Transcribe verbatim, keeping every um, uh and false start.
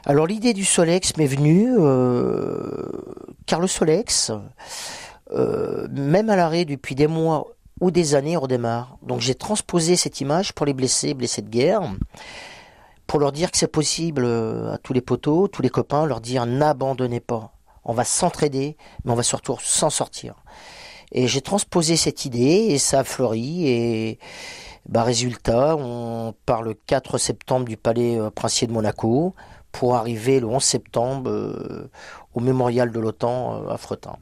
Alors l'idée du Solex m'est venue euh, car le Solex, euh, même à l'arrêt depuis des mois ou des années, redémarre. Donc j'ai transposé cette image pour les blessés, blessés de guerre, pour leur dire que c'est possible euh, à tous les poteaux, tous les copains, leur dire n'abandonnez pas. On va s'entraider, mais on va surtout s'en sortir. Et j'ai transposé cette idée et ça a fleuri et bah résultat, on part le quatre septembre du Palais euh, Princier de Monaco pour arriver le onze septembre euh, au mémorial de l'OTAN euh, à Fretin.